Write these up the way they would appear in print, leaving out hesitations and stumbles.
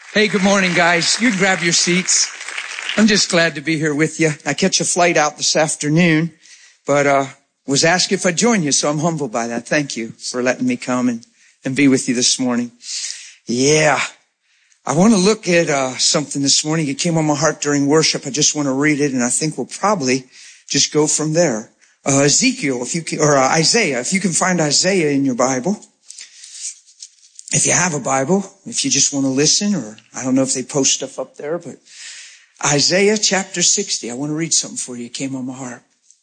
Hey, good morning, guys. You can grab your seats. I'm just glad to be here with you. I catch a flight out this afternoon, but was asked if I'd join you, so I'm humbled by that. Thank you for letting me come and be with you this morning. Yeah, I want to look at something this morning. It came on my heart during worship. I just want to read it, and I think we'll probably just go from there. Ezekiel, Isaiah, if you can find Isaiah in your Bible. If you have a Bible, if you just want to listen, or I don't know if they post stuff up there, but Isaiah chapter 60. I want to read something for you. It came on my heart.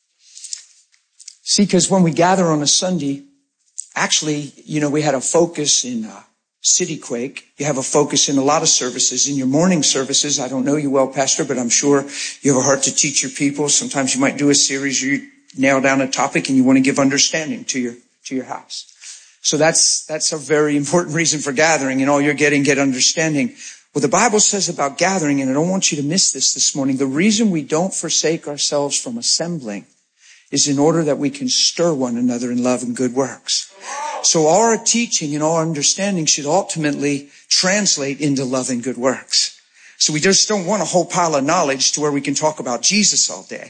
See, because when we gather on a Sunday, actually, we had a focus in City Quake. You have a focus in a lot of services. In your morning services, I don't know you well, Pastor, but I'm sure you have a heart to teach your people. Sometimes you might do a series or you nail down a topic and you want to give understanding to your house. So that's a very important reason for gathering, and all you're getting, get understanding. What the Bible says about gathering, and I don't want you to miss this morning, the reason we don't forsake ourselves from assembling is in order that we can stir one another in love and good works. So our teaching and our understanding should ultimately translate into love and good works. So we just don't want a whole pile of knowledge to where we can talk about Jesus all day.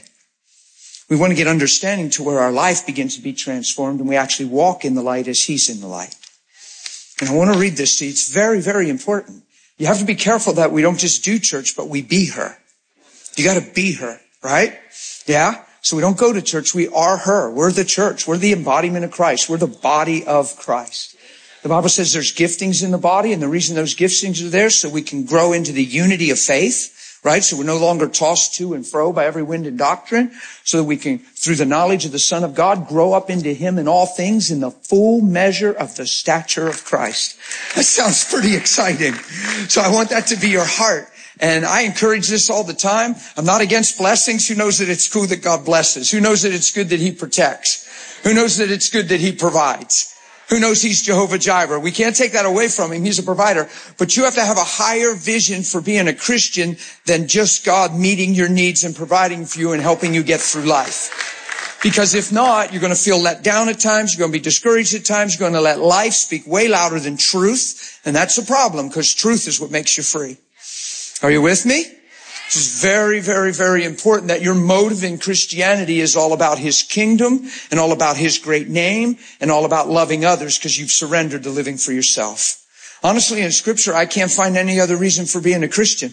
We want to get understanding to where our life begins to be transformed and we actually walk in the light as He's in the light. And I want to read this to you. It's very, very important. You have to be careful that we don't just do church, but we be her. You got to be her, right? Yeah? So we don't go to church. We are her. We're the church. We're the embodiment of Christ. We're the body of Christ. The Bible says there's giftings in the body, and the reason those giftings are there so we can grow into the unity of faith. Right? So we're no longer tossed to and fro by every wind and doctrine, so that we can, through the knowledge of the Son of God, grow up into Him in all things in the full measure of the stature of Christ. That sounds pretty exciting. So I want that to be your heart. And I encourage this all the time. I'm not against blessings. Who knows that it's cool that God blesses? Who knows that it's good that He protects? Who knows that it's good that He provides? Who knows He's Jehovah Jireh? We can't take that away from Him. He's a provider. But you have to have a higher vision for being a Christian than just God meeting your needs and providing for you and helping you get through life. Because if not, you're going to feel let down at times. You're going to be discouraged at times. You're going to let life speak way louder than truth. And that's a problem, because truth is what makes you free. Are you with me? It's very, very, very important that your motive in Christianity is all about His kingdom and all about His great name and all about loving others, because you've surrendered to living for yourself. Honestly, in Scripture, I can't find any other reason for being a Christian.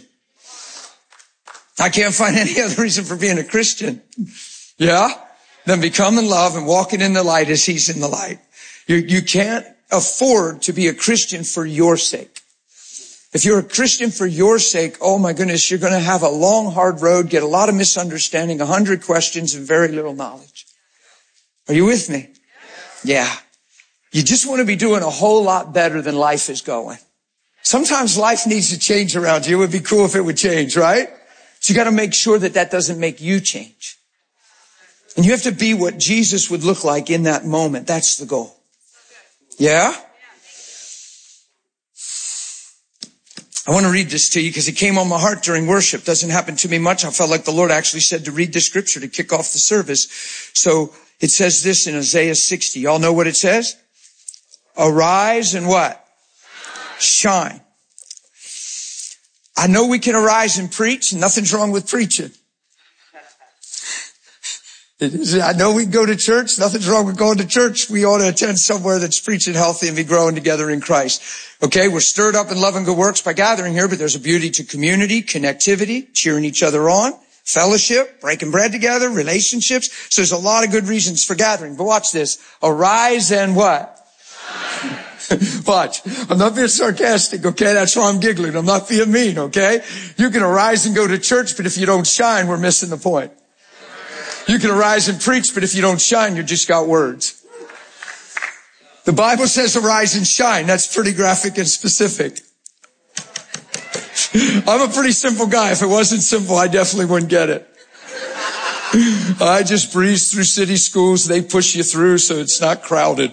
I can't find any other reason for being a Christian. Yeah? Than becoming love and walking in the light as He's in the light. You can't afford to be a Christian for your sake. If you're a Christian for your sake, oh my goodness, you're going to have a long, hard road, get a lot of misunderstanding, 100 questions, and very little knowledge. Are you with me? Yeah. You just want to be doing a whole lot better than life is going. Sometimes life needs to change around you. It would be cool if it would change, right? So you got to make sure that that doesn't make you change. And you have to be what Jesus would look like in that moment. That's the goal. Yeah? I want to read this to you because it came on my heart during worship. Doesn't happen to me much. I felt like the Lord actually said to read the scripture to kick off the service. So it says this in Isaiah 60. Y'all know what it says? Arise and what? Shine. I know we can arise and preach. Nothing's wrong with preaching. I know we can go to church. Nothing's wrong with going to church. We ought to attend somewhere that's preaching healthy and be growing together in Christ. Okay, we're stirred up in love and good works by gathering here, but there's a beauty to community, connectivity, cheering each other on, fellowship, breaking bread together, relationships. So there's a lot of good reasons for gathering. But watch this. Arise and what? Watch. I'm not being sarcastic, okay? That's why I'm giggling. I'm not being mean, okay? You can arise and go to church, but if you don't shine, we're missing the point. You can arise and preach, but if you don't shine, you just got words. The Bible says arise and shine. That's pretty graphic and specific. I'm a pretty simple guy. If it wasn't simple, I definitely wouldn't get it. I just breeze through city schools. They push you through so it's not crowded.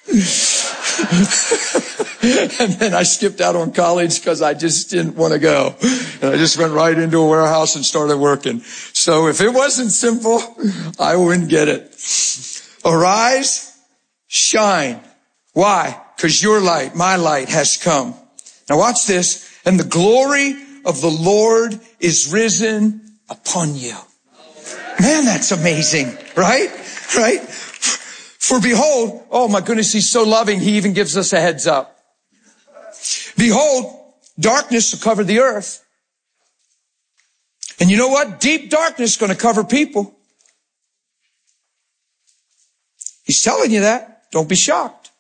And then I skipped out on college because I just didn't want to go. And I just went right into a warehouse and started working. So if it wasn't simple, I wouldn't get it. Arise, shine. Why? Because your light, my light has come. Now watch this. and the glory of the Lord is risen upon you. Man, that's amazing, right? Right? For behold, oh my goodness, he's so loving, he even gives us a heads up. Behold, darkness will cover the earth. And you know what? Deep darkness is going to cover people. He's telling you that. Don't be shocked.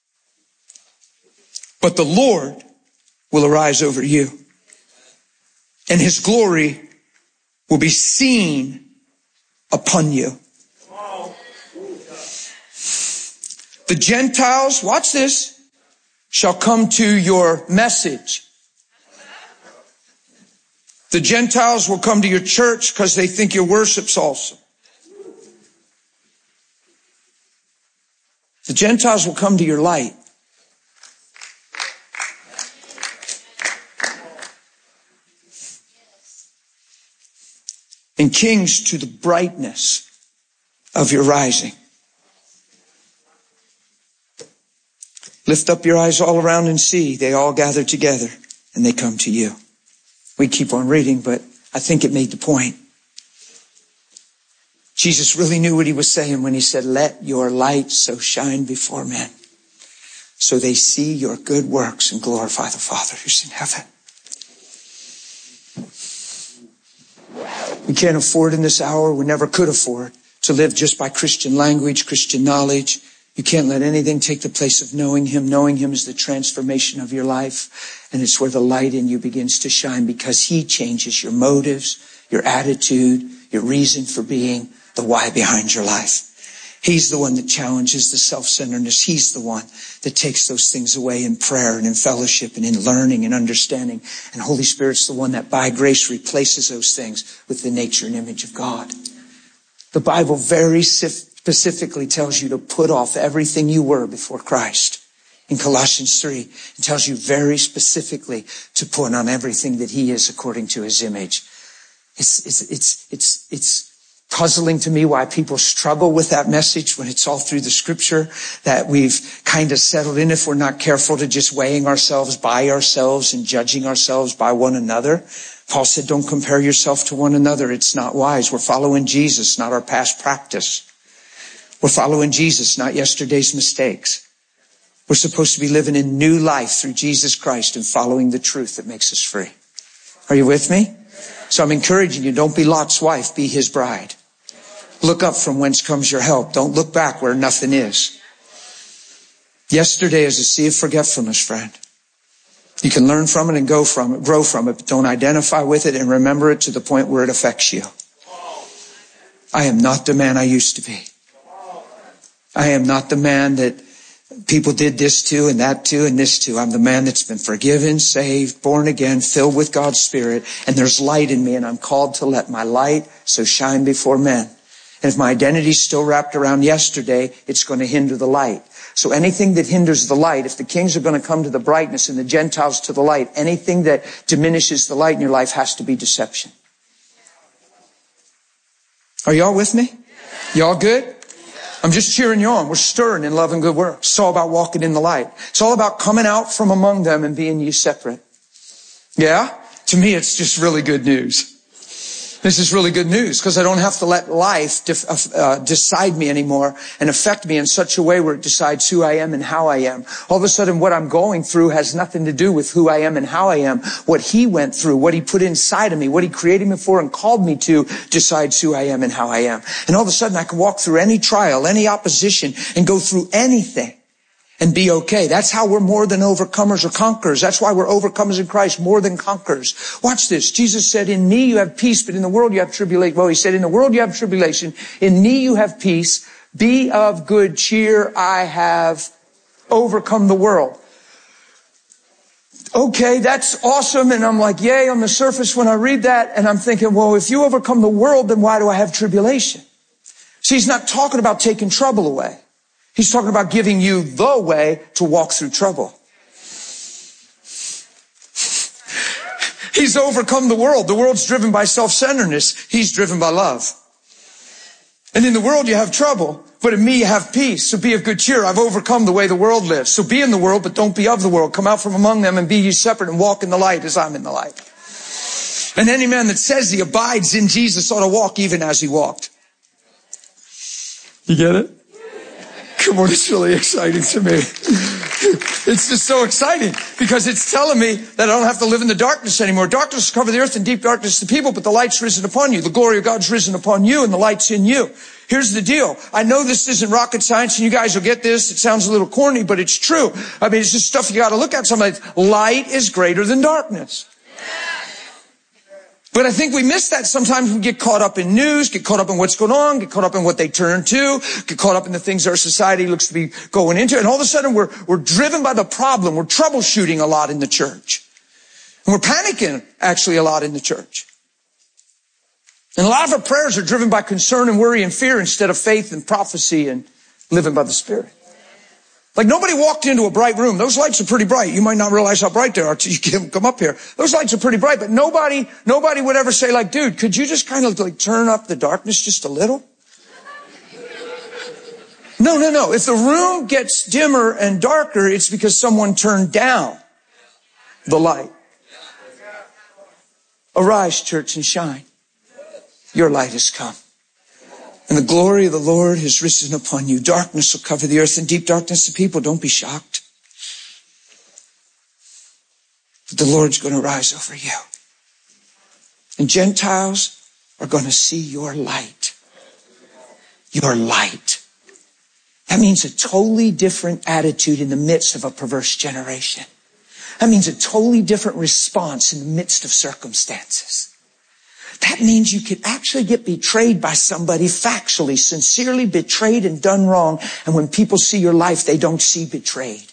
But the Lord will arise over you, and his glory will be seen upon you. The Gentiles, watch this, shall come to your message. The Gentiles will come to your church because they think your worship's awesome. The Gentiles will come to your light. And kings to the brightness of your rising. Lift up your eyes all around and see. They all gather together and they come to you. We keep on reading, but I think it made the point. Jesus really knew what he was saying when he said, let your light so shine before men, so they see your good works and glorify the Father who's in heaven. We can't afford in this hour, we never could afford, to live just by Christian language, Christian knowledge. You can't let anything take the place of knowing him. Knowing him is the transformation of your life. And it's where the light in you begins to shine, because he changes your motives, your attitude, your reason for being, the why behind your life. He's the one that challenges the self-centeredness. He's the one that takes those things away in prayer and in fellowship and in learning and understanding. And Holy Spirit's the one that by grace replaces those things with the nature and image of God. The Bible very specifically tells you to put off everything you were before Christ. In Colossians 3, it tells you very specifically to put on everything that he is according to his image. It's puzzling to me why people struggle with that message when it's all through the scripture, that we've kind of settled in, if we're not careful, to just weighing ourselves by ourselves and judging ourselves by one another. Paul said, don't compare yourself to one another. It's not wise. We're following Jesus, not our past practice. We're following Jesus, not yesterday's mistakes. We're supposed to be living in new life through Jesus Christ and following the truth that makes us free. Are you with me? So I'm encouraging you, don't be Lot's wife, be his bride. Look up from whence comes your help. Don't look back where nothing is. Yesterday is a sea of forgetfulness, friend. You can learn from it and grow from it, but don't identify with it and remember it to the point where it affects you. I am not the man I used to be. I am not the man that people did this to and that to and this to. I'm the man that's been forgiven, saved, born again, filled with God's Spirit, and there's light in me, and I'm called to let my light so shine before men. And if my identity's still wrapped around yesterday, it's going to hinder the light. So anything that hinders the light, if the kings are going to come to the brightness and the Gentiles to the light, anything that diminishes the light in your life has to be deception. Are y'all with me? Y'all good? I'm just cheering you on. We're stirring in love and good works. It's all about walking in the light. It's all about coming out from among them and being ye separate. Yeah? To me, it's just really good news. This is really good news, because I don't have to let life decide me anymore and affect me in such a way where it decides who I am and how I am. All of a sudden, what I'm going through has nothing to do with who I am and how I am. What he went through, what he put inside of me, what he created me for and called me to, decides who I am and how I am. And all of a sudden, I can walk through any trial, any opposition, and go through anything and be okay. That's how we're more than overcomers or conquerors. That's why we're overcomers in Christ, more than conquerors. Watch this. Jesus said, in me you have peace, but in the world you have tribulation. Well, he said, in the world you have tribulation. In me you have peace. Be of good cheer. I have overcome the world. Okay, that's awesome. And I'm like, yay, on the surface when I read that. And I'm thinking, well, if you overcome the world, then why do I have tribulation? See, he's not talking about taking trouble away. He's talking about giving you the way to walk through trouble. He's overcome the world. The world's driven by self-centeredness. He's driven by love. And in the world you have trouble. But in me you have peace. So be of good cheer. I've overcome the way the world lives. So be in the world, but don't be of the world. Come out from among them and be ye separate and walk in the light as I'm in the light. And any man that says he abides in Jesus ought to walk even as he walked. You get it? Come on, it's really exciting to me. It's just so exciting because it's telling me that I don't have to live in the darkness anymore. Darkness will cover the earth and deep darkness the people, but the light's risen upon you. The glory of God's risen upon you and the light's in you. Here's the deal. I know this isn't rocket science and you guys will get this. It sounds a little corny, but it's true. I mean, it's just stuff you got to look at. Sometimes light is greater than darkness. But I think we miss that sometimes. We get caught up in news, get caught up in what's going on, get caught up in what they turn to, get caught up in the things our society looks to be going into. And all of a sudden we're driven by the problem. We're troubleshooting a lot in the church. And we're panicking actually a lot in the church. And a lot of our prayers are driven by concern and worry and fear instead of faith and prophecy and living by the Spirit. Like nobody walked into a bright room. Those lights are pretty bright. You might not realize how bright they are until you come up here. Those lights are pretty bright, but nobody would ever say like, dude, could you just kind of like turn up the darkness just a little? No. If the room gets dimmer and darker, it's because someone turned down the light. Arise, church, and shine. Your light has come. And the glory of the Lord has risen upon you. Darkness will cover the earth and deep darkness the people. Don't be shocked. But the Lord's going to rise over you. And Gentiles are going to see your light. Your light. That means a totally different attitude in the midst of a perverse generation. That means a totally different response in the midst of circumstances. That means you could actually get betrayed by somebody factually, sincerely betrayed and done wrong. And when people see your life, they don't see betrayed.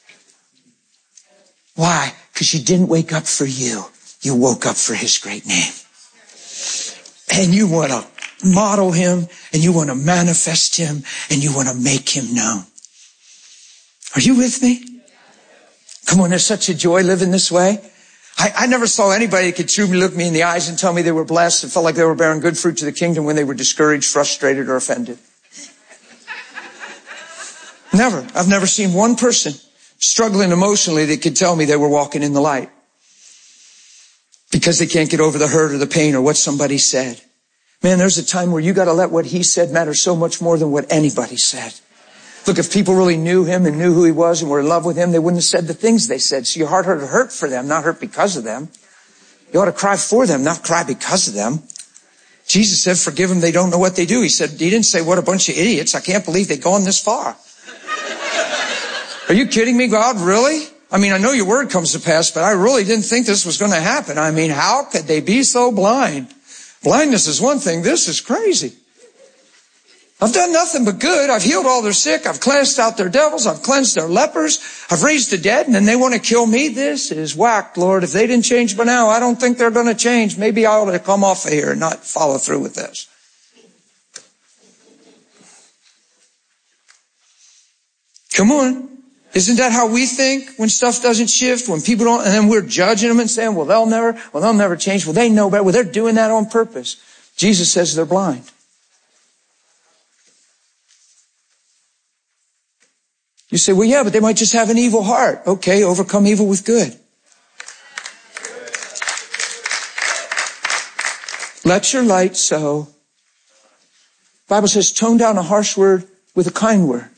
Why? Because you didn't wake up for you. You woke up for His great name. And you want to model Him, and you want to manifest Him, and you want to make Him known. Are you with me? Come on, there's such a joy living this way. I never saw anybody that could truly look me in the eyes and tell me they were blessed and felt like they were bearing good fruit to the kingdom when they were discouraged, frustrated, or offended. Never. I've never seen one person struggling emotionally that could tell me they were walking in the light because they can't get over the hurt or the pain or what somebody said. Man, there's a time where you got to let what He said matter so much more than what anybody said. Look, if people really knew Him and knew who He was and were in love with Him, they wouldn't have said the things they said. So your heart ought to hurt for them, not hurt because of them. You ought to cry for them, not cry because of them. Jesus said, forgive them, they don't know what they do. He didn't say, what a bunch of idiots. I can't believe they've gone this far. Are you kidding me, God? Really? I mean, I know your word comes to pass, but I really didn't think this was going to happen. I mean, how could they be so blind? Blindness is one thing. This is crazy. I've done nothing but good. I've healed all their sick. I've cast out their devils. I've cleansed their lepers. I've raised the dead, and then they want to kill me. This is whack, Lord. If they didn't change by now, I don't think they're going to change. Maybe I ought to come off of here and not follow through with this. Come on. Isn't that how we think when stuff doesn't shift, when people don't, and then we're judging them and saying, well, they'll never change. Well, they know better. Well, they're doing that on purpose. Jesus says they're blind. You say, well, yeah, but they might just have an evil heart. Okay, overcome evil with good. Let your light so. The Bible says, tone down a harsh word with a kind word.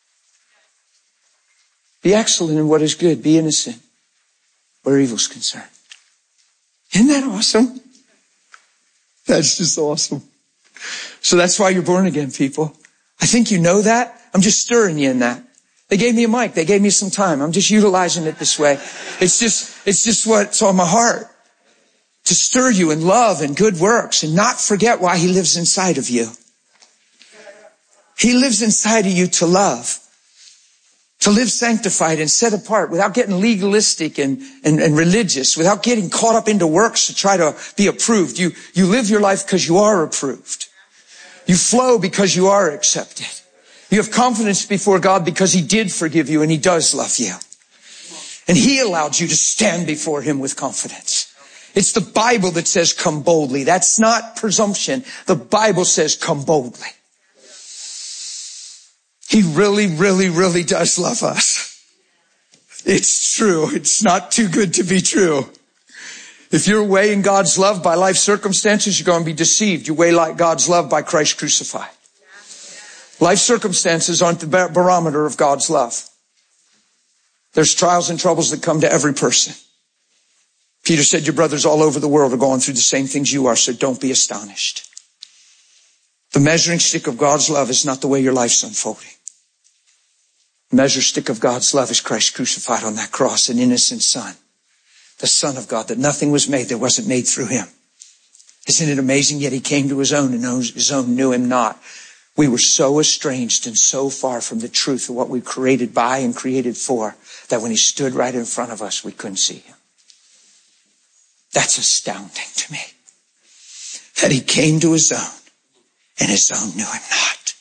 Be excellent in what is good. Be innocent where evil is concerned. Isn't that awesome? That's just awesome. So that's why you're born again, people. I think you know that. I'm just stirring you in that. They gave me a mic. They gave me some time. I'm just utilizing it this way. It's just what's on my heart. To stir you in love and good works and not forget why He lives inside of you. He lives inside of you to love. To live sanctified and set apart without getting legalistic and religious, without getting caught up into works to try to be approved. You live your life because you are approved. You flow because you are accepted. You have confidence before God because He did forgive you and He does love you. And He allowed you to stand before Him with confidence. It's the Bible that says come boldly. That's not presumption. The Bible says come boldly. He really, really, really does love us. It's true. It's not too good to be true. If you're weighing God's love by life circumstances, you're going to be deceived. You weigh like God's love by Christ crucified. Life circumstances aren't the barometer of God's love. There's trials and troubles that come to every person. Peter said, your brothers all over the world are going through the same things you are, so don't be astonished. The measuring stick of God's love is not the way your life's unfolding. The measuring stick of God's love is Christ crucified on that cross, an innocent son, the Son of God, that nothing was made that wasn't made through him. Isn't it amazing? Yet he came to his own, and his own knew him not. We were so estranged and so far from the truth of what we created by and created for, that when he stood right in front of us, we couldn't see him. That's astounding to me. That he came to his own, and his own knew him not.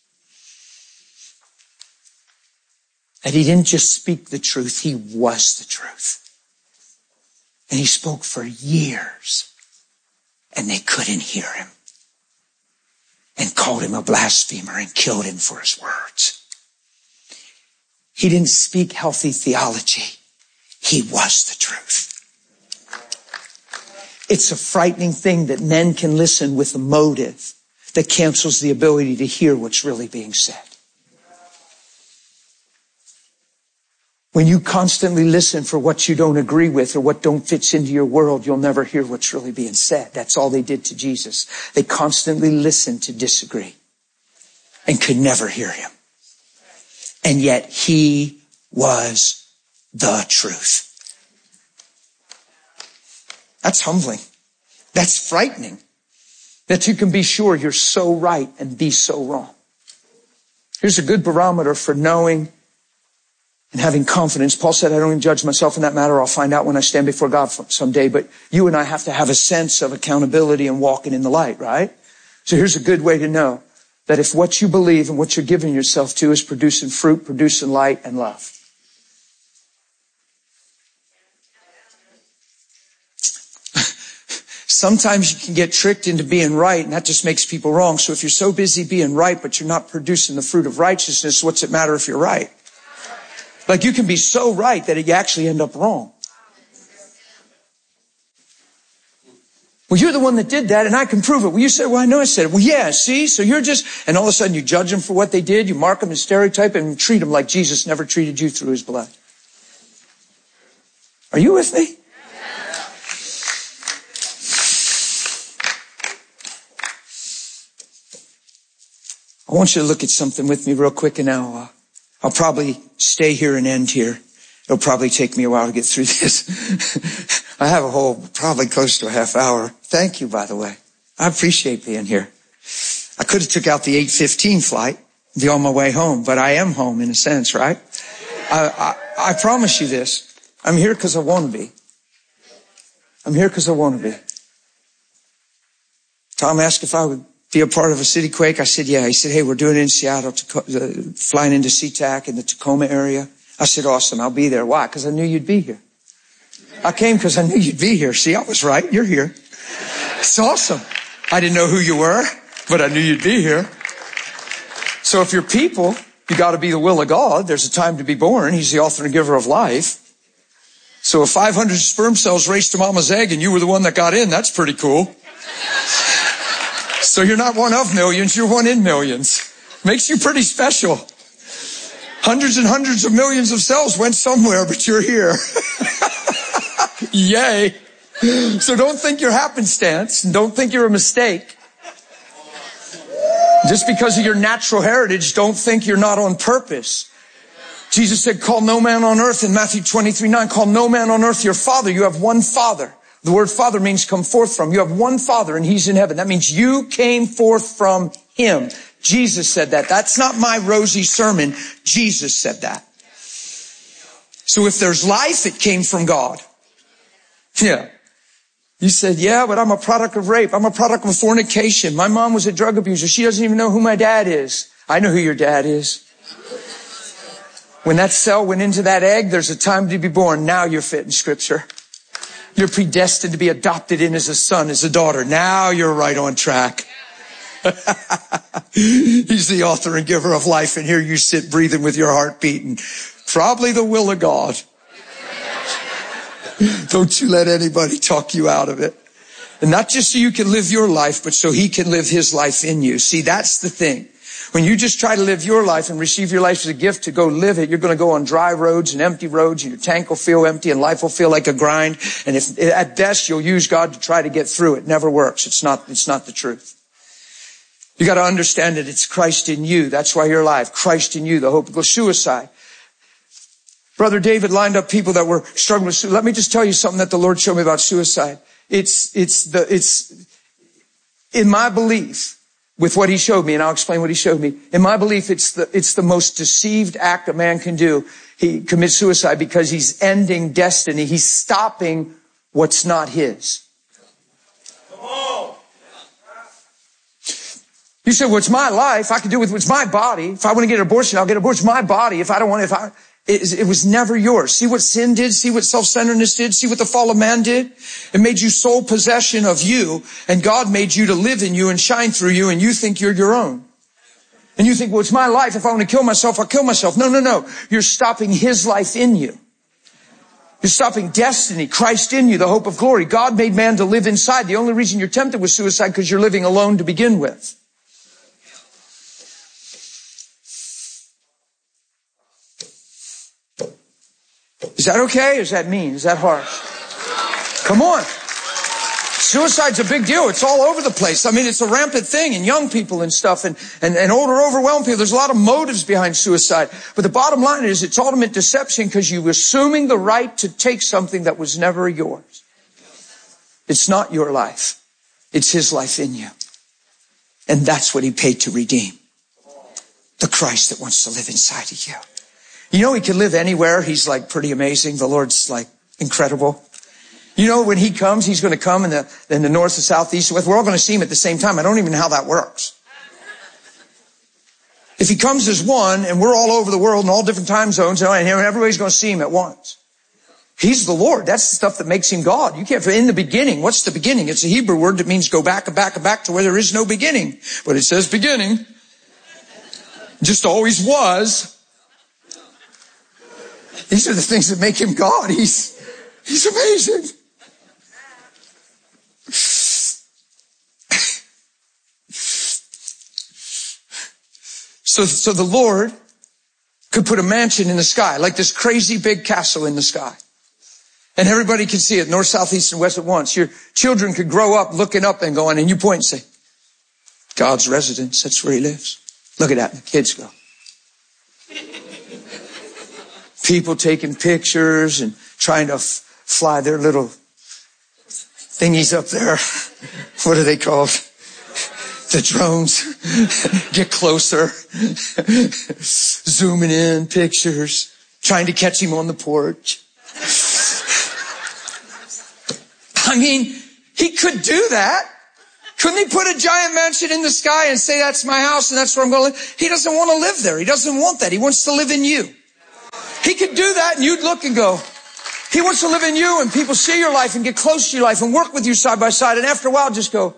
That he didn't just speak the truth, he was the truth. And he spoke for years, and they couldn't hear him. And called him a blasphemer and killed him for his words. He didn't speak healthy theology. He was the truth. It's a frightening thing that men can listen with a motive that cancels the ability to hear what's really being said. When you constantly listen for what you don't agree with or what don't fits into your world, you'll never hear what's really being said. That's all they did to Jesus. They constantly listened to disagree and could never hear him. And yet he was the truth. That's humbling. That's frightening. That you can be sure you're so right and be so wrong. Here's a good barometer for knowing and having confidence. Paul said, I don't even judge myself in that matter. I'll find out when I stand before God someday. But you and I have to have a sense of accountability and walking in the light, right? So here's a good way to know that if what you believe and what you're giving yourself to is producing fruit, producing light and love. Sometimes you can get tricked into being right, and that just makes people wrong. So if you're so busy being right, but you're not producing the fruit of righteousness, what's it matter if you're right? Like you can be so right that you actually end up wrong. Well, you're the one that did that, and I can prove it. Well, you said, well, I know I said it. Well, yeah, see? So you're just, and all of a sudden you judge them for what they did, you mark them and stereotype and treat them like Jesus never treated you through his blood. Are you with me? I want you to look at something with me real quick, and now I'll probably stay here and end here. It'll probably take me a while to get through this. I have a whole, probably close to a half hour. Thank you, by the way. I appreciate being here. I could have took out the 8:15 flight, be on my way home, but I am home in a sense, right? I promise you this. I'm here because I want to be. I'm here because I want to be. Tom asked if I would be a part of a city quake. I said, yeah. He said, hey, we're doing it in Seattle, flying into SeaTac in the Tacoma area. I said, awesome. I'll be there. Why? Because I knew you'd be here. I came because I knew you'd be here. See, I was right. You're here. It's awesome. I didn't know who you were, but I knew you'd be here. So if you're people, you got to be the will of God. There's a time to be born. He's the author and giver of life. So if 500 sperm cells raced to mama's egg and you were the one that got in, that's pretty cool. So you're not one of millions, you're one in millions. Makes you pretty special. Hundreds and hundreds of millions of cells went somewhere, but you're here. Yay. So don't think you're happenstance, and don't think you're a mistake. Just because of your natural heritage, don't think you're not on purpose. Jesus said, call no man on earth in Matthew 23:9, call no man on earth your father. You have one father. The word father means come forth from. You have one father and he's in heaven. That means you came forth from him. Jesus said that. That's not my rosy sermon. Jesus said that. So if there's life, it came from God. Yeah. You said, yeah, but I'm a product of rape. I'm a product of fornication. My mom was a drug abuser. She doesn't even know who my dad is. I know who your dad is. When that cell went into that egg, there's a time to be born. Now you're fit in Scripture. You're predestined to be adopted in as a son, as a daughter. Now you're right on track. He's the author and giver of life. And here you sit breathing with your heart beating. Probably the will of God. Don't you let anybody talk you out of it. And not just so you can live your life, but so he can live his life in you. See, that's the thing. When you just try to live your life and receive your life as a gift to go live it, you're going to go on dry roads and empty roads, and your tank will feel empty and life will feel like a grind. And if at best you'll use God to try to get through, it never works. It's not the truth. You got to understand that it's Christ in you. That's why you're alive. Christ in you, the hope of suicide. Brother David lined up people that were struggling with suicide. Let me just tell you something that the Lord showed me about suicide. It's in my belief, with what he showed me, and I'll explain what he showed me. In my belief, it's the most deceived act a man can do. He commits suicide because he's ending destiny. He's stopping what's not his. Come on. You said, well, it's my life. I can do with it's my body. If I want to get an abortion, I'll get an abortion. It's my body. If I don't want it, it was never yours. See what sin did? See what self-centeredness did? See what the fall of man did? It made you sole possession of you, and God made you to live in you and shine through you, and you think you're your own. And you think, well, it's my life. If I want to kill myself, I'll kill myself. No. You're stopping his life in you. You're stopping destiny, Christ in you, the hope of glory. God made man to live inside. The only reason you're tempted with suicide because you're living alone to begin with. Is that okay? Or is that mean? Is that harsh? Come on. Suicide's a big deal. It's all over the place. I mean, it's a rampant thing in young people and stuff and older, overwhelmed people. There's a lot of motives behind suicide. But the bottom line is it's ultimate deception because you're assuming the right to take something that was never yours. It's not your life. It's his life in you. And that's what he paid to redeem. The Christ that wants to live inside of you. You know, he can live anywhere. He's like pretty amazing. The Lord's like incredible. You know, when he comes, he's going to come in the north, the south, east, and west. We're all going to see him at the same time. I don't even know how that works. If he comes as one and we're all over the world in all different time zones, and everybody's going to see him at once. He's the Lord. That's the stuff that makes him God. You can't, in the beginning. What's the beginning? It's a Hebrew word that means go back and back and back to where there is no beginning. But it says beginning. Just always was. These are the things that make him God. He's amazing. So the Lord could put a mansion in the sky, like this crazy big castle in the sky. And everybody could see it, north, south, east, and west at once. Your children could grow up looking up and going, and you point and say, God's residence, that's where he lives. Look at that. And the kids go. People taking pictures and trying to fly their little thingies up there. What are they called? The drones. Get closer. Zooming in pictures. Trying to catch him on the porch. I mean, he could do that. Couldn't he put a giant mansion in the sky and say, that's my house and that's where I'm going to live? He doesn't want to live there. He doesn't want that. He wants to live in you. He could do that and you'd look and go, he wants to live in you, and people see your life and get close to your life and work with you side by side, and after a while just go,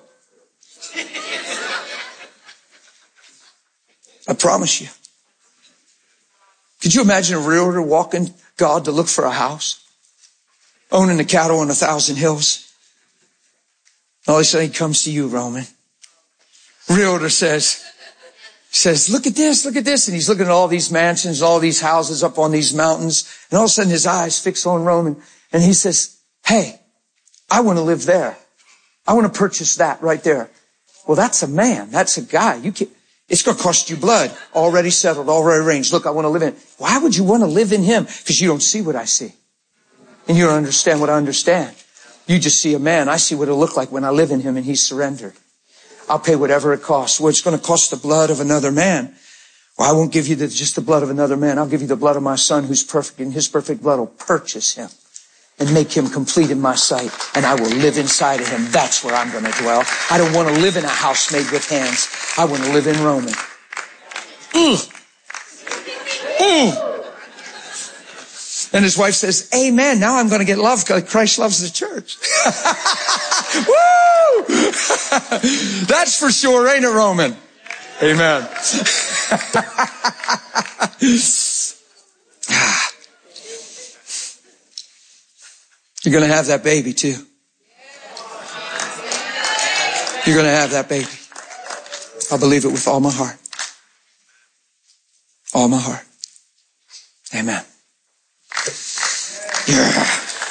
I promise you. Could you imagine a realtor walking God to look for a house? Owning the cattle on 1,000 hills. All of a sudden he comes to you, Roman. Realtor says, look at this. And he's looking at all these mansions, all these houses up on these mountains. And all of a sudden his eyes fix on Roman. And he says, hey, I want to live there. I want to purchase that right there. Well, that's a man. That's a guy. It's going to cost you blood. Already settled, already arranged. Look, I want to live in it. Why would you want to live in him? Because you don't see what I see. And you don't understand what I understand. You just see a man. I see what it'll look like when I live in him and he's surrendered. I'll pay whatever it costs. Well, it's going to cost the blood of another man. Well, I won't give you just the blood of another man. I'll give you the blood of my son who's perfect, and his perfect blood will purchase him and make him complete in my sight. And I will live inside of him. That's where I'm going to dwell. I don't want to live in a house made with hands. I want to live in Roman. And his wife says, amen. Now I'm going to get love because Christ loves the church. Woo! That's for sure, ain't it, Roman? Amen. You're going to have that baby too. You're going to have that baby. I believe it with all my heart. All my heart. Amen. Yeah.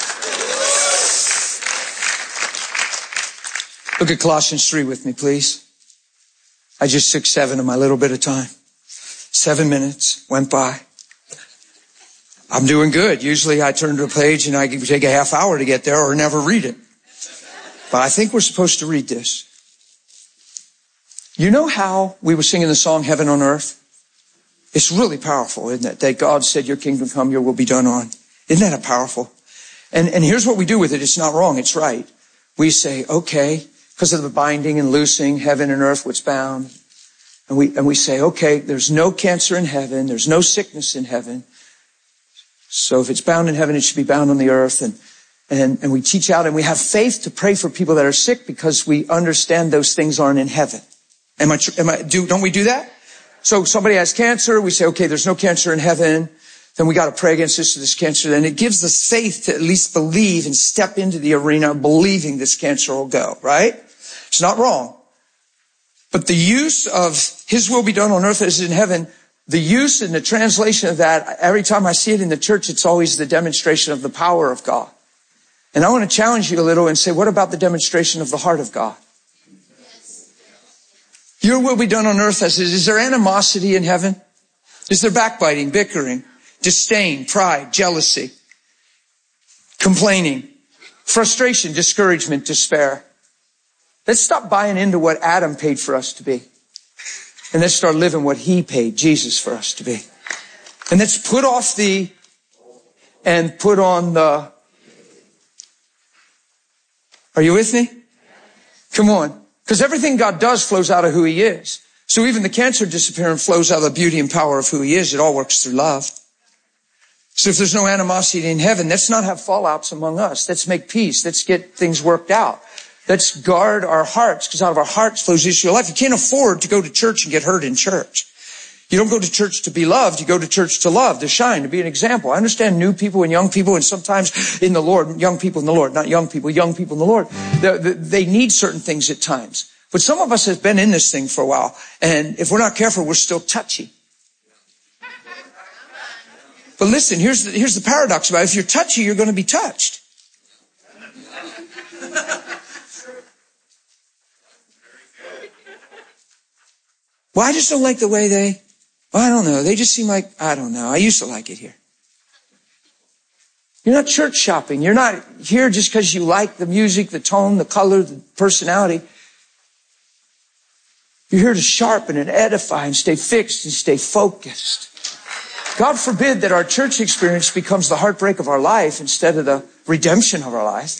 Look at Colossians 3 with me, please. I just took 7 of my little bit of time. 7 minutes went by. I'm doing good. Usually I turn to a page and I take a half hour to get there or never read it. But I think we're supposed to read this. You know how we were singing the song Heaven on Earth? It's really powerful, isn't it? That God said, your kingdom come, your will be done on. Isn't that powerful? And here's what we do with it. It's not wrong. It's right. We say, okay, because of the binding and loosing, heaven and earth, what's bound. And we say, okay, there's no cancer in heaven. There's no sickness in heaven. So if it's bound in heaven, it should be bound on the earth. And we teach out and we have faith to pray for people that are sick because we understand those things aren't in heaven. Don't we do that? So somebody has cancer. We say, okay, there's no cancer in heaven. Then we got to pray against this cancer. Then it gives us faith to at least believe and step into the arena of believing this cancer will go, right? It's not wrong. But the use of his will be done on earth as in heaven, the use and the translation of that, every time I see it in the church, it's always the demonstration of the power of God. And I want to challenge you a little and say, what about the demonstration of the heart of God? Your will be done on earth as is there animosity in heaven? Is there backbiting, bickering, disdain, pride, jealousy, complaining, frustration, discouragement, despair? Let's stop buying into what Adam paid for us to be. And let's start living what he paid Jesus for us to be. And let's put off the and put on the. Are you with me? Come on. Because everything God does flows out of who he is. So even the cancer disappearing flows out of the beauty and power of who he is. It all works through love. So if there's no animosity in heaven, let's not have fallouts among us. Let's make peace. Let's get things worked out. Let's guard our hearts, because out of our hearts flows the issue of life. You can't afford to go to church and get hurt in church. You don't go to church to be loved. You go to church to love, to shine, to be an example. I understand new people and young people, and sometimes in the Lord, young people in the Lord, not young people in the Lord. They need certain things at times. But some of us have been in this thing for a while, and if we're not careful, we're still touchy. But listen, here's the paradox about it. If you're touchy, you're going to be touched. Well, I just don't like the way I don't know. They just seem like, I don't know. I used to like it here. You're not church shopping. You're not here just because you like the music, the tone, the color, the personality. You're here to sharpen and edify and stay fixed and stay focused. God forbid that our church experience becomes the heartbreak of our life instead of the redemption of our life.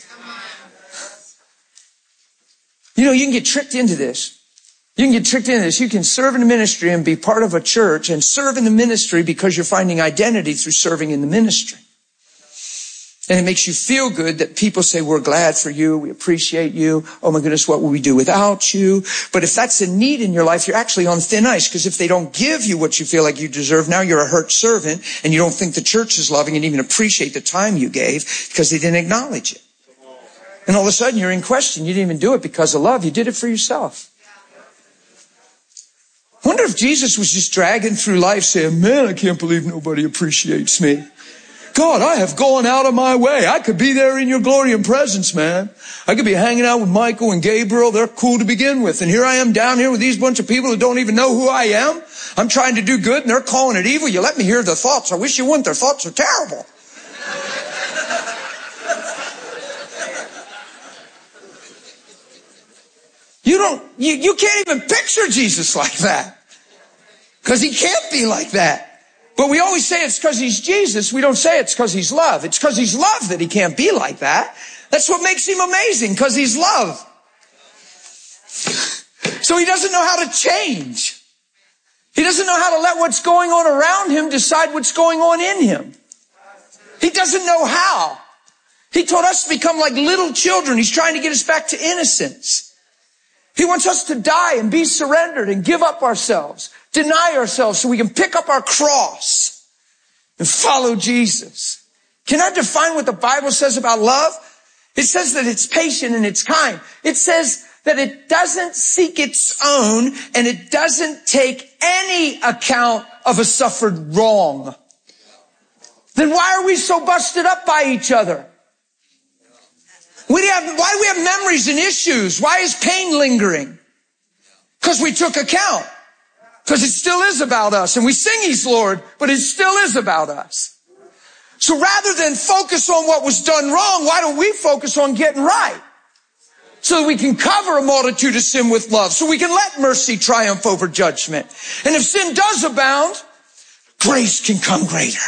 You know, you can get tricked into this. You can get tricked into this. You can serve in the ministry and be part of a church and serve in the ministry because you're finding identity through serving in the ministry. And it makes you feel good that people say, we're glad for you. We appreciate you. Oh my goodness, what will we do without you? But if that's a need in your life, you're actually on thin ice, because if they don't give you what you feel like you deserve, now you're a hurt servant and you don't think the church is loving and even appreciate the time you gave because they didn't acknowledge it. And all of a sudden you're in question. You didn't even do it because of love. You did it for yourself. I wonder if Jesus was just dragging through life saying, man, I can't believe nobody appreciates me. God, I have gone out of my way. I could be there in your glory and presence, man. I could be hanging out with Michael and Gabriel. They're cool to begin with. And here I am down here with these bunch of people who don't even know who I am. I'm trying to do good and they're calling it evil. You let me hear their thoughts. I wish you wouldn't. Their thoughts are terrible. You can't even picture Jesus like that. Because he can't be like that. But we always say it's because he's Jesus. We don't say it's because he's love. It's because he's love that he can't be like that. That's what makes him amazing, because he's love. So he doesn't know how to change. He doesn't know how to let what's going on around him decide what's going on in him. He doesn't know how. He told us to become like little children. He's trying to get us back to innocence. He wants us to die and be surrendered and give up ourselves, deny ourselves so we can pick up our cross and follow Jesus. Can I define what the Bible says about love? It says that it's patient and it's kind. It says that it doesn't seek its own and it doesn't take any account of a suffered wrong. Then why are we so busted up by each other? Why do we have memories and issues? Why is pain lingering? Because we took account. Because it still is about us. And we sing He's Lord, but it still is about us. So rather than focus on what was done wrong, why don't we focus on getting right? So that we can cover a multitude of sin with love. So we can let mercy triumph over judgment. And if sin does abound, grace can come greater.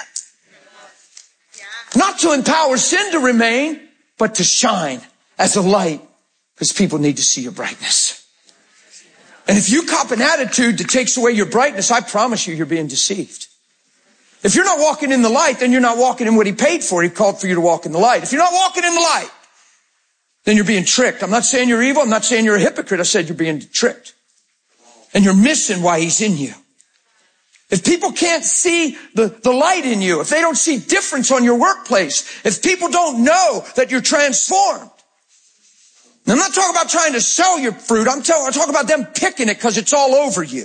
Not to empower sin to remain, but to shine as a light, because people need to see your brightness. And if you cop an attitude that takes away your brightness, I promise you, you're being deceived. If you're not walking in the light, then you're not walking in what He paid for. He called for you to walk in the light. If you're not walking in the light, then you're being tricked. I'm not saying you're evil. I'm not saying you're a hypocrite. I said you're being tricked. And you're missing why He's in you. If people can't see the light in you, if they don't see difference on your workplace, if people don't know that you're transformed. And I'm not talking about trying to sell your fruit. I'm talking about them picking it because it's all over you.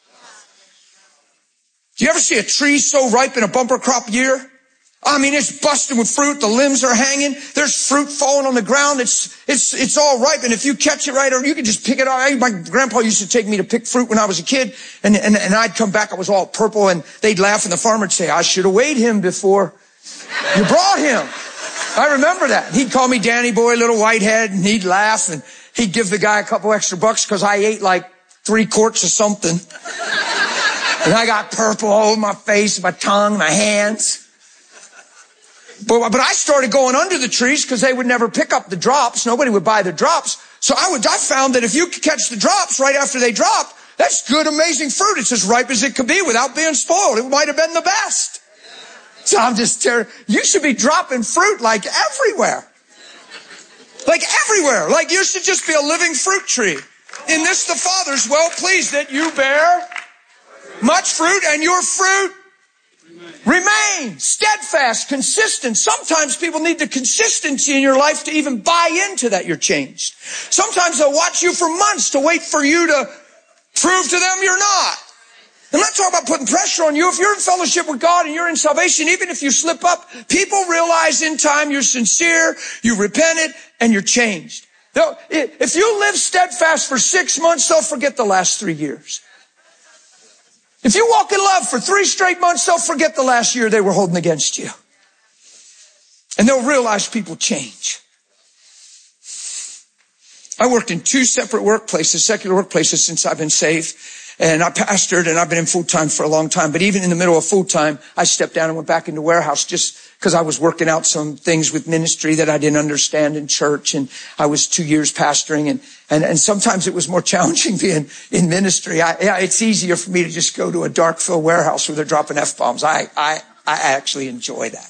Do you ever see a tree so ripe in a bumper crop year? I mean, it's busting with fruit. The limbs are hanging. There's fruit falling on the ground. It's all ripe. And if you catch it right, or you can just pick it up. My grandpa used to take me to pick fruit when I was a kid. And I'd come back. I was all purple and they'd laugh and the farmer would say, I should have weighed him before you brought him. I remember that. He'd call me Danny boy, little whitehead, and he'd laugh and he'd give the guy a couple extra bucks because I ate like 3 quarts of something. And I got purple all over my face, my tongue, my hands. But I started going under the trees because they would never pick up the drops. Nobody would buy the drops. So I found that if you could catch the drops right after they dropped, that's good, amazing fruit. It's as ripe as it could be without being spoiled. It might have been the best. So I'm just tearing. You should be dropping fruit like everywhere. Like everywhere. Like you should just be a living fruit tree. In this the Father's well pleased that you bear much fruit, and your fruit remain steadfast, consistent. Sometimes people need the consistency in your life to even buy into that you're changed. Sometimes they'll watch you for months to wait for you to prove to them you're not. I'm not talking about putting pressure on you. If you're in fellowship with God and you're in salvation, even if you slip up, people realize in time you're sincere, you repented, and you're changed. If you live steadfast for 6 months, they'll forget the last 3 years. If you walk in love for 3 straight months, they'll forget the last year they were holding against you. And they'll realize people change. I worked in 2 separate workplaces, secular workplaces, since I've been saved. And I pastored, and I've been in full-time for a long time. But even in the middle of full-time, I stepped down and went back into warehouse just because I was working out some things with ministry that I didn't understand in church. And I was 2 years pastoring, and sometimes it was more challenging being in ministry. It's easier for me to just go to a dark-filled warehouse where they're dropping F-bombs. I actually enjoy that.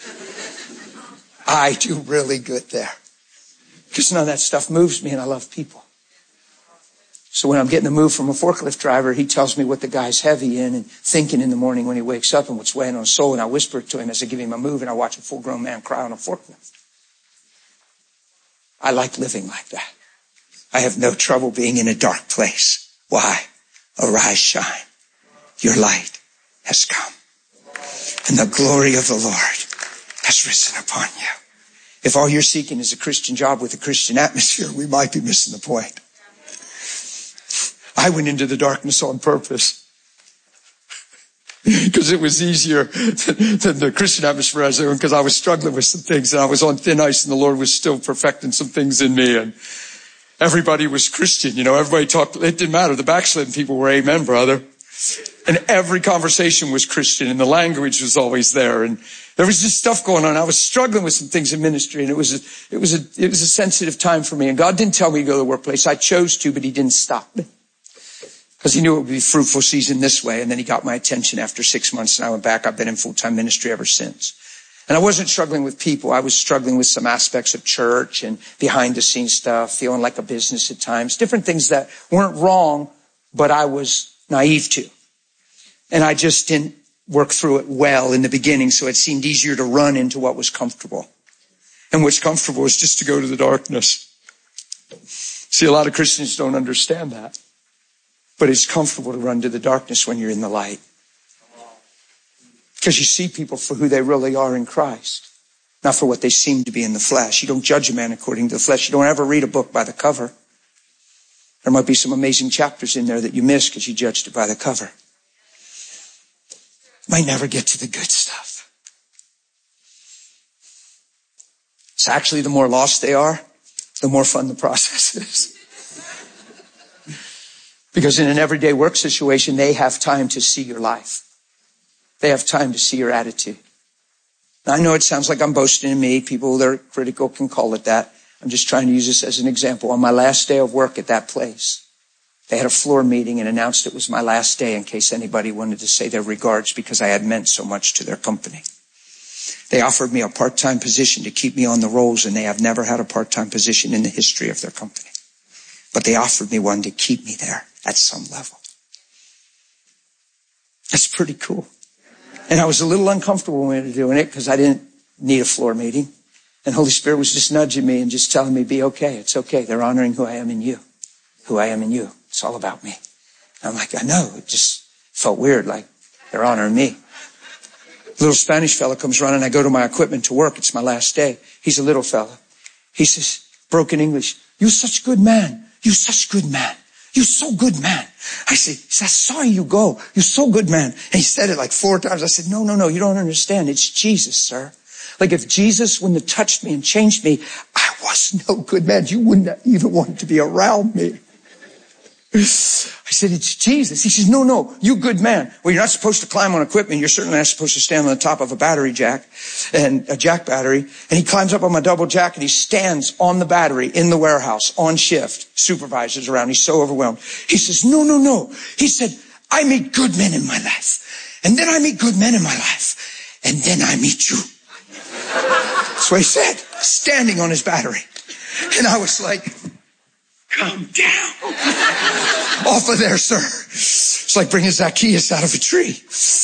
I do really good there because none of that stuff moves me, and I love people. So when I'm getting a move from a forklift driver, he tells me what the guy's heavy in and thinking in the morning when he wakes up and what's weighing on his soul. And I whisper it to him as I give him a move, and I watch a full-grown man cry on a forklift. I like living like that. I have no trouble being in a dark place. Why? Arise, shine. Your light has come. And the glory of the Lord has risen upon you. If all you're seeking is a Christian job with a Christian atmosphere, we might be missing the point. I went into the darkness on purpose because it was easier than the Christian atmosphere I was in, because I was struggling with some things and I was on thin ice, and the Lord was still perfecting some things in me. And everybody was Christian. Everybody talked. It didn't matter. The backslidden people were amen, brother. And every conversation was Christian, and the language was always there. And there was just stuff going on. I was struggling with some things in ministry, and it was a sensitive time for me. And God didn't tell me to go to the workplace. I chose to, but He didn't stop me. Because He knew it would be a fruitful season this way. And then He got my attention after 6 months, and I went back. I've been in full-time ministry ever since. And I wasn't struggling with people. I was struggling with some aspects of church and behind the scenes stuff, feeling like a business at times, different things that weren't wrong, but I was naive to. And I just didn't work through it well in the beginning, so it seemed easier to run into what was comfortable. And what's comfortable is just to go to the darkness. See, a lot of Christians don't understand that. But it's comfortable to run to the darkness when you're in the light. Because you see people for who they really are in Christ, not for what they seem to be in the flesh. You don't judge a man according to the flesh. You don't ever read a book by the cover. There might be some amazing chapters in there that you miss because you judged it by the cover. You might never get to the good stuff. So actually, the more lost they are, the more fun the process is. Because in an everyday work situation, they have time to see your life. They have time to see your attitude. Now, I know it sounds like I'm boasting in me. People that are critical can call it that. I'm just trying to use this as an example. On my last day of work at that place, they had a floor meeting and announced it was my last day in case anybody wanted to say their regards because I had meant so much to their company. They offered me a part-time position to keep me on the rolls, and they have never had a part-time position in the history of their company. But they offered me one to keep me there at some level. That's pretty cool. And I was a little uncomfortable when we were doing it because I didn't need a floor meeting. And Holy Spirit was just nudging me and just telling me, be okay. It's okay. They're honoring who I am in you. Who I am in you. It's all about me. And I'm like, I know. It just felt weird, like they're honoring me. A little Spanish fella comes running. I go to my equipment to work. It's my last day. He's a little fella. He says, broken English, "You such good man. You such good man. You so good man." I said, I saw you go. You so good man. And he said it like 4 times. I said, no, you don't understand. It's Jesus, sir. Like if Jesus wouldn't have touched me and changed me, I was no good man. You wouldn't have even wanted to be around me. I said, it's Jesus. He says, no, you good man. Well, you're not supposed to climb on equipment. You're certainly not supposed to stand on the top of a battery jack and a jack battery. And he climbs up on my double jack and he stands on the battery in the warehouse on shift. Supervisors around. He's so overwhelmed. He says, no. He said, I meet good men in my life. And then I meet good men in my life. And then I meet you. That's what he said, standing on his battery. And I was like, come down off of there, sir. It's like bringing Zacchaeus out of a tree.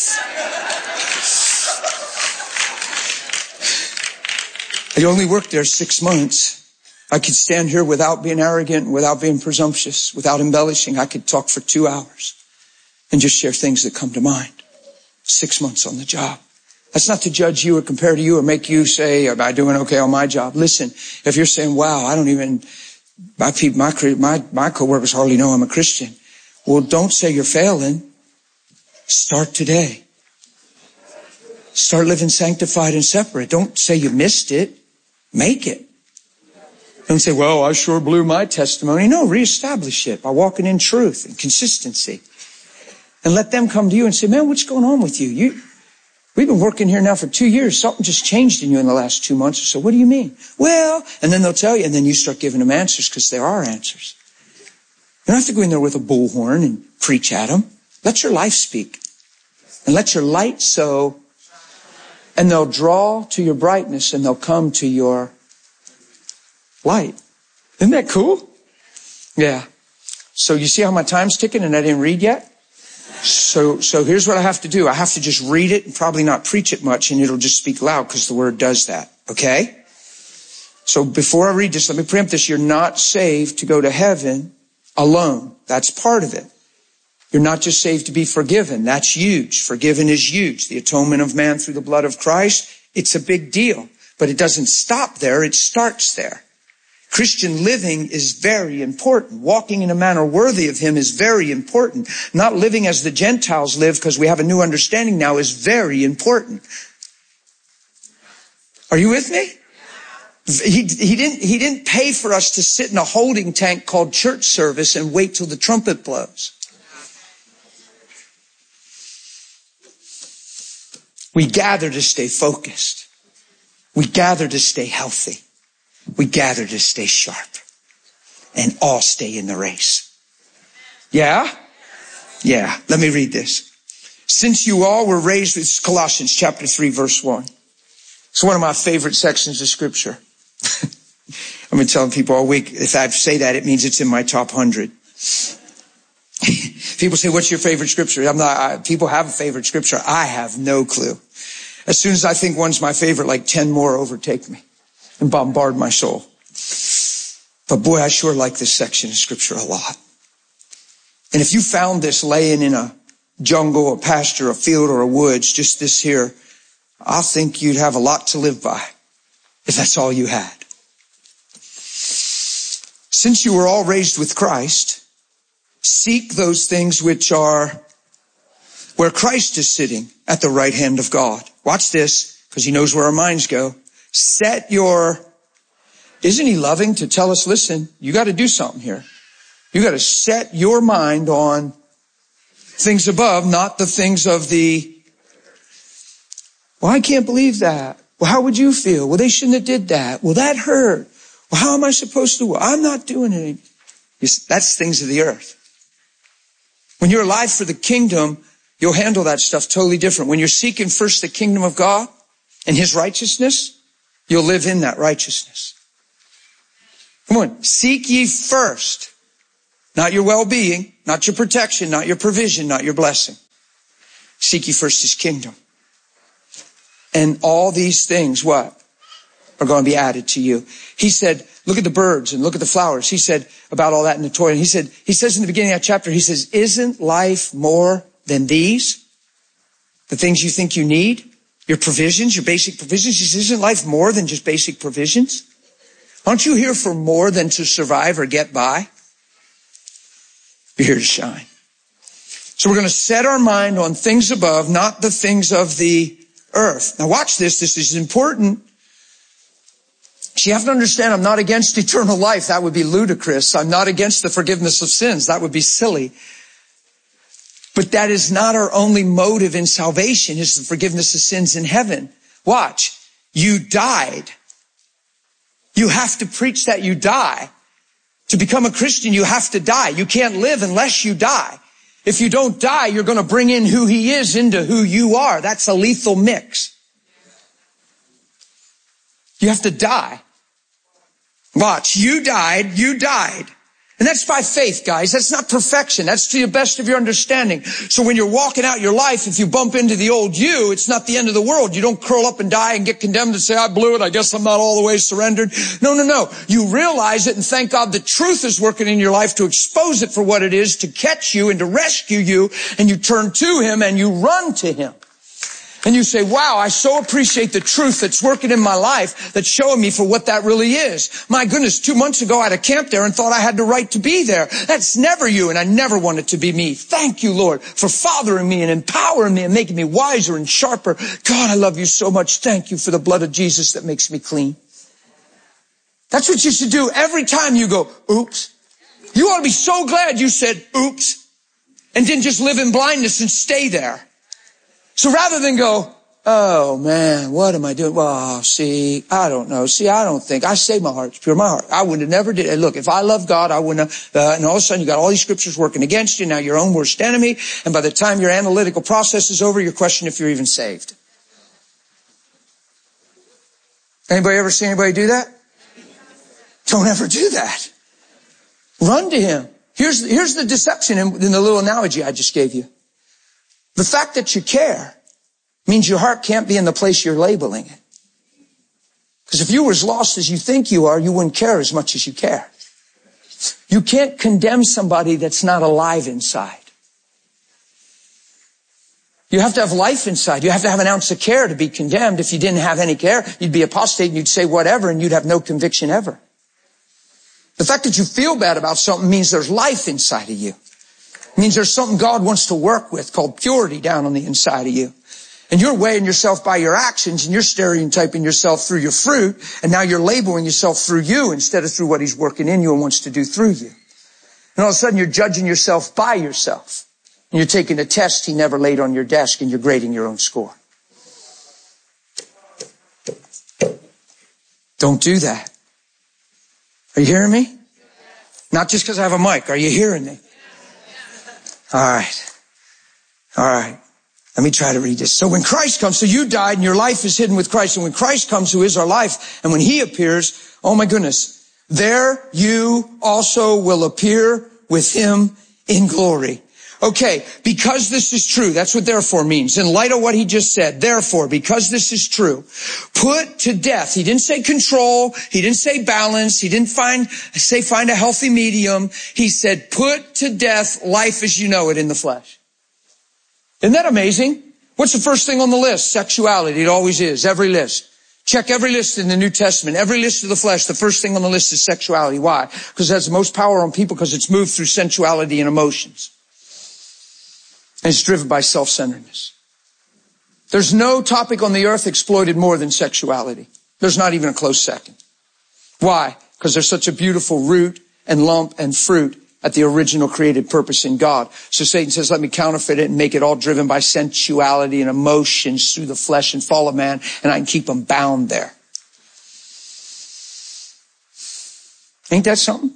I only worked there 6 months. I could stand here without being arrogant, without being presumptuous, without embellishing. I could talk for 2 hours and just share things that come to mind. 6 months on the job. That's not to judge you or compare to you or make you say, am I doing okay on my job? Listen, if you're saying, wow, I don't even, my coworkers hardly know I'm a Christian. Well, don't say you're failing. Start today. Start living sanctified and separate. Don't say you missed it. Make it. Don't say, well, I sure blew my testimony. No, reestablish it by walking in truth and consistency. And let them come to you and say, man, what's going on with you? We've been working here now for 2 years. Something just changed in you in the last 2 months or so. What do you mean? Well, and then they'll tell you, and then you start giving them answers because there are answers. You don't have to go in there with a bullhorn and preach at them. Let your life speak. And let your light so, and they'll draw to your brightness and they'll come to your light. Isn't that cool? Yeah. So you see how my time's ticking and I didn't read yet? So here's what I have to do. I have to just read it and probably not preach it much, and it'll just speak loud because the word does that. Okay? So before I read this, let me preempt this. You're not saved to go to heaven alone. That's part of it. You're not just saved to be forgiven. That's huge. Forgiven is huge. The atonement of man through the blood of Christ, it's a big deal. But it doesn't stop there. It starts there. Christian living is very important. Walking in a manner worthy of Him is very important. Not living as the Gentiles live because we have a new understanding now is very important. Are you with me? He didn't pay for us to sit in a holding tank called church service and wait till the trumpet blows. We gather to stay focused. We gather to stay healthy. We gather to stay sharp and all stay in the race. Yeah? Yeah. Let me read this. Since you all were raised with Colossians chapter 3 verse 1. It's one of my favorite sections of Scripture. I've been telling people all week, if I say that, it means it's in my top 100. People say, what's your favorite Scripture? People have a favorite Scripture. I have no clue. As soon as I think one's my favorite, like 10 more overtake me and bombard my soul. But boy, I sure like this section of Scripture a lot. And if you found this laying in a jungle, a pasture, a field, or a woods, just this here, I think you'd have a lot to live by if that's all you had. Since you were all raised with Christ, seek those things which are where Christ is sitting at the right hand of God. Watch this, because he knows where our minds go. Isn't he loving to tell us, listen, you got to do something here. You got to set your mind on things above, not the things of the, well, I can't believe that. Well, how would you feel? Well, they shouldn't have did that. Well, that hurt. Well, how am I supposed to? Well, I'm not doing it. That's things of the earth. When you're alive for the kingdom, you'll handle that stuff totally different. When you're seeking first the kingdom of God and his righteousness, you'll live in that righteousness. Come on, seek ye first, not your well-being, not your protection, not your provision, not your blessing. Seek ye first his kingdom. And all these things, what? Are going to be added to you. He said, look at the birds and look at the flowers. He said about all that in the Torah. He says in the beginning of that chapter, he says, isn't life more than these? The things you think you need? Your provisions, your basic provisions? He says, isn't life more than just basic provisions? Aren't you here for more than to survive or get by? You're here to shine. So we're going to set our mind on things above, not the things of the earth. Now watch this. This is important. So you have to understand, I'm not against eternal life. That would be ludicrous. I'm not against the forgiveness of sins. That would be silly. But that is not our only motive in salvation, is the forgiveness of sins in heaven. Watch. You died. You have to preach that you die. To become a Christian, you have to die. You can't live unless you die. If you don't die, you're going to bring in who he is into who you are. That's a lethal mix. You have to die. Watch, you died. And that's by faith, guys. That's not perfection. That's to the best of your understanding. So when you're walking out your life, if you bump into the old you, it's not the end of the world. You don't curl up and die and get condemned and say, I blew it. I guess I'm not all the way surrendered. No. You realize it and thank God the truth is working in your life to expose it for what it is, to catch you and to rescue you. And you turn to him and you run to him. And you say, wow, I so appreciate the truth that's working in my life that's showing me for what that really is. My goodness, 2 months ago I had a camp there and thought I had the right to be there. That's never you, and I never want it to be me. Thank you, Lord, for fathering me and empowering me and making me wiser and sharper. God, I love you so much. Thank you for the blood of Jesus that makes me clean. That's what you should do every time you go, oops. You ought to be so glad you said, oops, and didn't just live in blindness and stay there. So rather than go, oh man, what am I doing? Well, see, I don't know. See, I don't think. I say my heart's pure. My heart. I would have never did it. Look, if I love God, I wouldn't have. And all of a sudden you got all these scriptures working against you. Now your own worst enemy. And by the time your analytical process is over, you're questioning if you're even saved. Anybody ever see anybody do that? Don't ever do that. Run to him. Here's the deception in the little analogy I just gave you. The fact that you care means your heart can't be in the place you're labeling it. Because if you were as lost as you think you are, you wouldn't care as much as you care. You can't condemn somebody that's not alive inside. You have to have life inside. You have to have an ounce of care to be condemned. If you didn't have any care, you'd be apostate and you'd say whatever and you'd have no conviction ever. The fact that you feel bad about something means there's life inside of you. It means there's something God wants to work with called purity down on the inside of you. And you're weighing yourself by your actions and you're stereotyping yourself through your fruit. And now you're labeling yourself through you instead of through what he's working in you and wants to do through you. And all of a sudden you're judging yourself by yourself. And you're taking a test he never laid on your desk and you're grading your own score. Don't do that. Are you hearing me? Not just because I have a mic. Are you hearing me? All right. Let me try to read this. So when Christ comes, so you died and your life is hidden with Christ. And when Christ comes, who is our life, and when he appears, oh my goodness, there you also will appear with him in glory. Okay, because this is true, that's what therefore means. In light of what he just said, therefore, because this is true, put to death. He didn't say control. He didn't say balance. He didn't say find a healthy medium. He said, put to death life as you know it in the flesh. Isn't that amazing? What's the first thing on the list? Sexuality. It always is. Every list. Check every list in the New Testament. Every list of the flesh, the first thing on the list is sexuality. Why? Because it has the most power on people because it's moved through sensuality and emotions. And it's driven by self-centeredness. There's no topic on the earth exploited more than sexuality. There's not even a close second. Why? Because there's such a beautiful root and lump and fruit at the original created purpose in God. So Satan says, let me counterfeit it and make it all driven by sensuality and emotions through the flesh and fall of man, and I can keep them bound there. Ain't that something?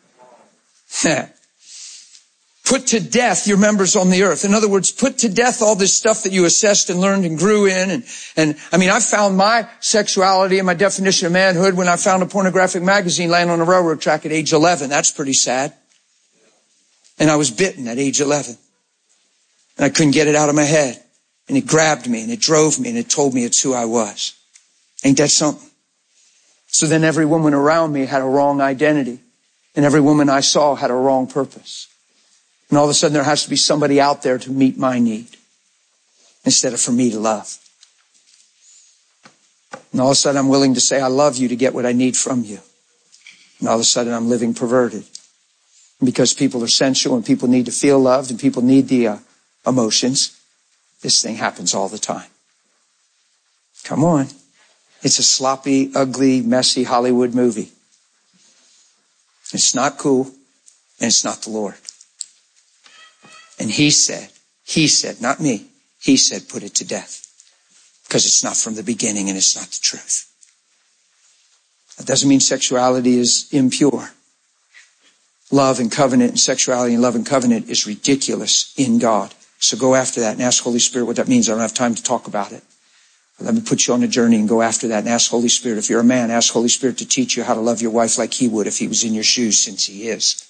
Put to death your members on the earth. In other words, put to death all this stuff that you assessed and learned and grew in. And I mean, I found my sexuality and my definition of manhood when I found a pornographic magazine laying on a railroad track at age 11. That's pretty sad. And I was bitten at age 11. And I couldn't get it out of my head. And it grabbed me and it drove me and it told me it's who I was. Ain't that something? So then every woman around me had a wrong identity. And every woman I saw had a wrong purpose. And all of a sudden there has to be somebody out there to meet my need instead of for me to love. And all of a sudden I'm willing to say I love you to get what I need from you. And all of a sudden I'm living perverted. And because people are sensual and people need to feel loved and people need the emotions, this thing happens all the time. Come on. It's a sloppy, ugly, messy Hollywood movie. It's not cool and it's not the Lord. And he said, not me, he said, put it to death. Because it's not from the beginning and it's not the truth. That doesn't mean sexuality is impure. Love and covenant and sexuality and love and covenant is ridiculous in God. So go after that and ask Holy Spirit what that means. I don't have time to talk about it. But let me put you on a journey and go after that and ask Holy Spirit. If you're a man, ask Holy Spirit to teach you how to love your wife like he would if he was in your shoes, since he is.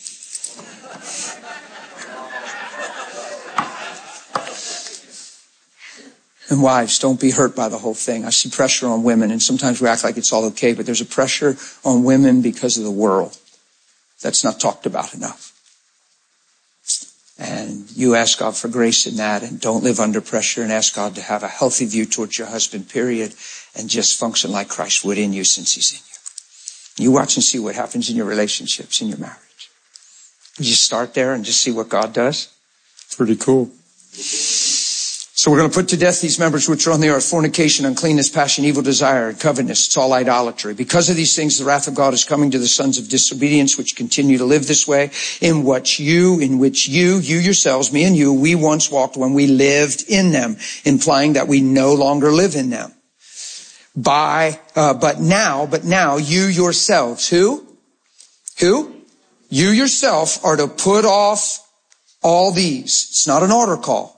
And wives, don't be hurt by the whole thing. I see pressure on women, and sometimes we act like it's all okay, but there's a pressure on women because of the world. That's not talked about enough. And you ask God for grace in that, and don't live under pressure, and ask God to have a healthy view towards your husband, period, and just function like Christ would in you since he's in you. You watch and see what happens in your relationships, in your marriage. You just start there and just see what God does. Pretty cool. So we're going to put to death these members which are on the earth: fornication, uncleanness, passion, evil desire, and covetousness. It's all idolatry. Because of these things, the wrath of God is coming to the sons of disobedience, which continue to live this way, in which you yourselves, me and you, we once walked when we lived in them, implying that we no longer live in them. But now you yourselves, who? You yourself are to put off all these. It's not an order call.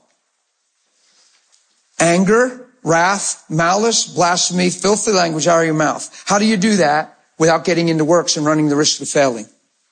Anger, wrath, malice, blasphemy, filthy language out of your mouth. How do you do that without getting into works and running the risk of failing?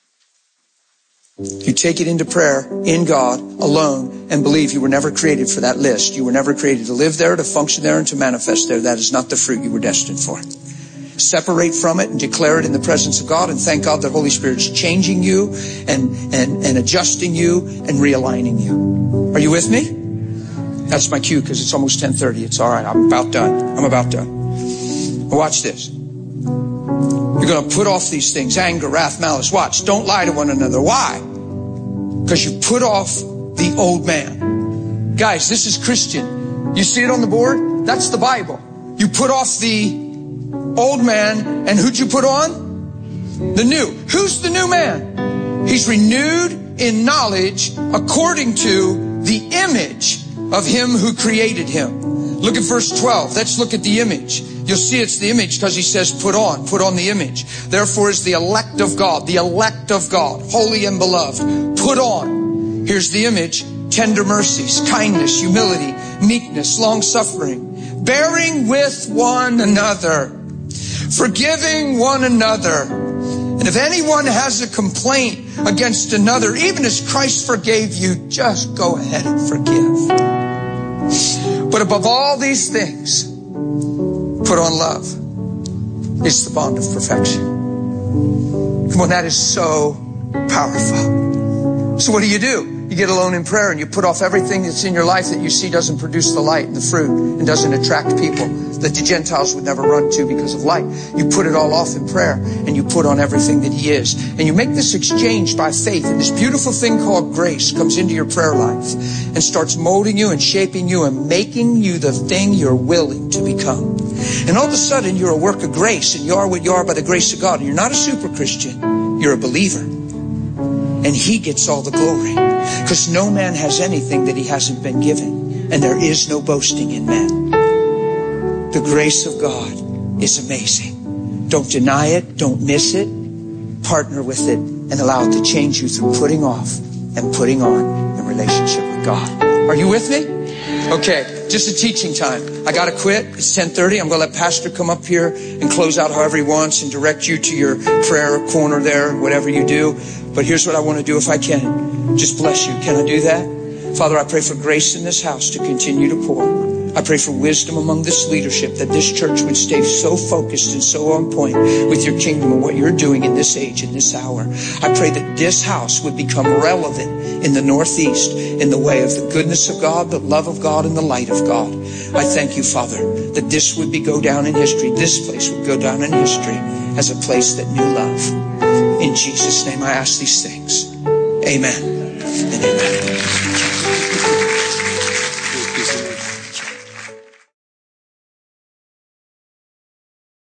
You take it into prayer, in God, alone, and believe you were never created for that list. You were never created to live there, to function there, and to manifest there. That is not the fruit you were destined for. Separate from it and declare it in the presence of God, and thank God that Holy Spirit's changing you and adjusting you and realigning you. Are you with me? That's my cue because it's almost 10:30. It's all right. I'm about done. Watch this. You're going to put off these things: anger, wrath, malice. Watch. Don't lie to one another. Why? Because you put off the old man. Guys, this is Christian. You see it on the board? That's the Bible. You put off the old man, and who'd you put on? The new. Who's the new man? He's renewed in knowledge according to the image of him who created him. Look at verse 12. Let's look at the image. You'll see it's the image because he says put on the image. Therefore is the elect of God, holy and beloved. Put on. Here's the image: tender mercies, kindness, humility, meekness, long-suffering, bearing with one another, forgiving one another. And if anyone has a complaint against another, even as Christ forgave you, just go ahead and forgive. But above all these things, put on love. It's the bond of perfection. Come on, that is so powerful. So what do? You get alone in prayer and you put off everything that's in your life that you see doesn't produce the light and the fruit and doesn't attract people that the Gentiles would never run to because of light. You put it all off in prayer and you put on everything that He is. And you make this exchange by faith, and this beautiful thing called grace comes into your prayer life and starts molding you and shaping you and making you the thing you're willing to become. And all of a sudden you're a work of grace, and you are what you are by the grace of God. And you're not a super Christian, you're a believer. And He gets all the glory, because no man has anything that he hasn't been given, and there is no boasting in men. The grace of God is amazing. Don't deny it. Don't miss it. Partner with it and allow it to change you through putting off and putting on in relationship with God. Are you with me? Okay, just a teaching time. I got to quit. It's 10:30. I'm going to let Pastor come up here and close out however he wants and direct you to your prayer corner there, whatever you do. But here's what I want to do if I can. Just bless you. Can I do that? Father, I pray for grace in this house to continue to pour. I pray for wisdom among this leadership, that this church would stay so focused and so on point with your kingdom and what you're doing in this age, in this hour. I pray that this house would become relevant in the Northeast in the way of the goodness of God, the love of God, and the light of God. I thank you, Father, that this would go down in history. This place would go down in history as a place that knew love. In Jesus' name I ask these things. Amen and amen.